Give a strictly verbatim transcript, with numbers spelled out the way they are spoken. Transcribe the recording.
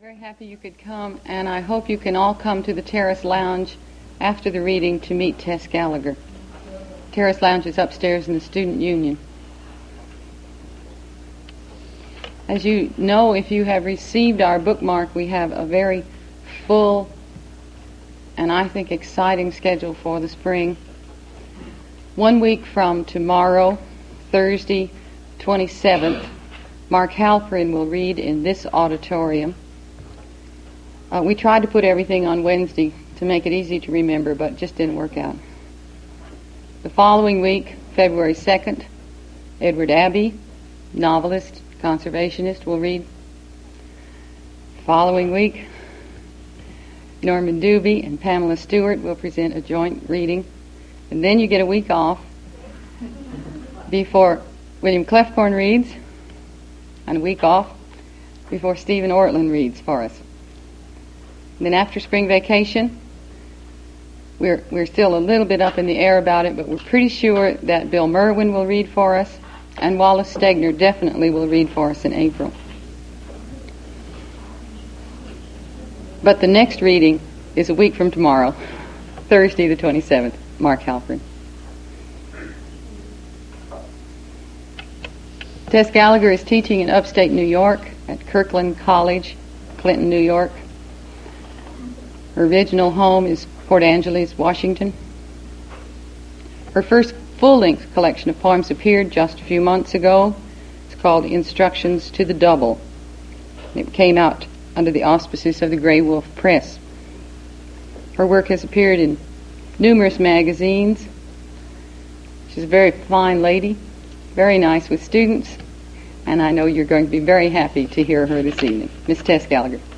Very happy you could come, and I hope you can all come to the Terrace Lounge after the reading to meet Tess Gallagher. Terrace Lounge is upstairs in the Student Union. As you know, if you have received our bookmark, we have a very full and I think exciting schedule for the spring. One week from tomorrow, Thursday, twenty-seventh, Mark Halperin will read in this auditorium. Uh, we tried to put everything on Wednesday to make it easy to remember, but it just didn't work out. The following week, February second, Edward Abbey, novelist, conservationist, will read. The following week, Norman Doobie and Pamela Stewart will present a joint reading. And then you get a week off before William Clefcorn reads, and a week off before Stephen Ortland reads for us. And then after spring vacation, we're we're still a little bit up in the air about it, but we're pretty sure that Bill Merwin will read for us, and Wallace Stegner definitely will read for us in April. But the next reading is a week from tomorrow, Thursday the twenty-seventh, Mark Halperin. Tess Gallagher is teaching in upstate New York at Kirkland College, Clinton, New York. Her original home is Port Angeles, Washington. Her first full-length collection of poems appeared just a few months ago. It's called Instructions to the Double. It came out under the auspices of the Grey Wolf Press. Her work has appeared in numerous magazines. She's a very fine lady, very nice with students, and I know you're going to be very happy to hear her this evening. Miss Tess Gallagher.